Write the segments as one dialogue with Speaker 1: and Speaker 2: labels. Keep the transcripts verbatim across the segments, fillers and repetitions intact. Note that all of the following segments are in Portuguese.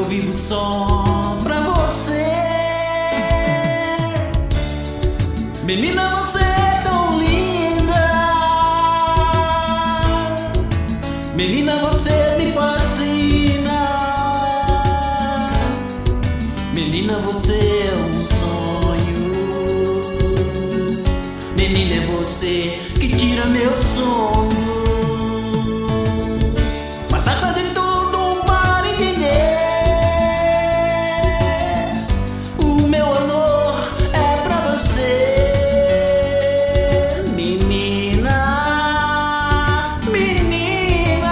Speaker 1: vivo só pra você. Menina, você é tão linda. Menina, você me fascina. Menina, você é um sonho. Menina, é você que tira meu sono. Mas faça de tudo para entender. O meu amor é pra você. Menina, menina,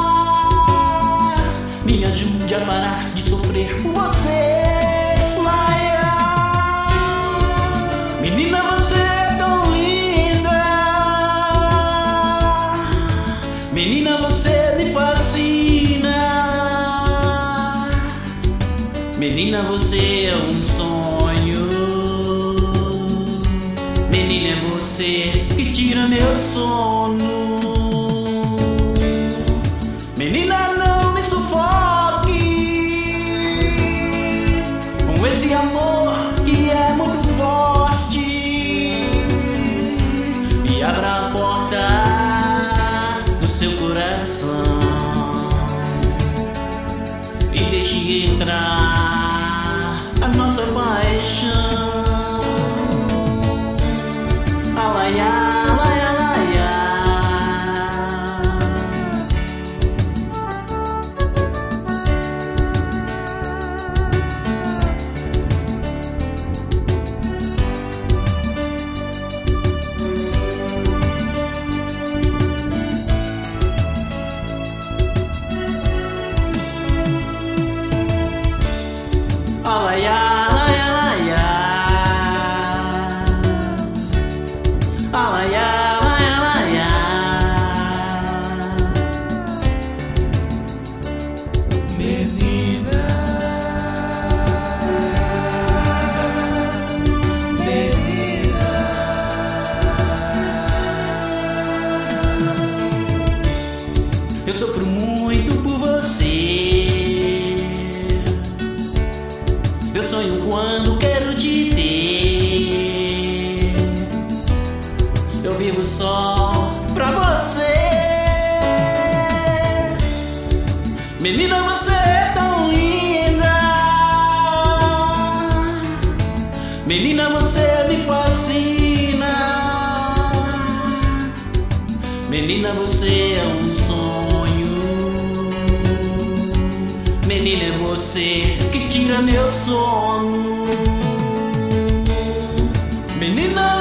Speaker 1: me ajude a parar de sofrer por você. Menina, você é tão linda. Menina, você me fascina. Menina, você é um sonho. Menina, é você que tira meu sono. Menina, não me sufoque com esse amor que é muito forte. E abra a porta do seu coração e deixe entrar a nossa paixão. Alaiá, alaiá, alaiá. Alaiá, alaiá, alaiá. Alaiá, alaiá, alaiá.
Speaker 2: Menina, menina,
Speaker 1: eu sofro muito por você. Eu sonho quando quero te ter. Eu vivo só pra você. Menina, você é tão linda. Menina, você me fascina. Menina, você é um sonho. Menina, é você que tira meu sono. Menina,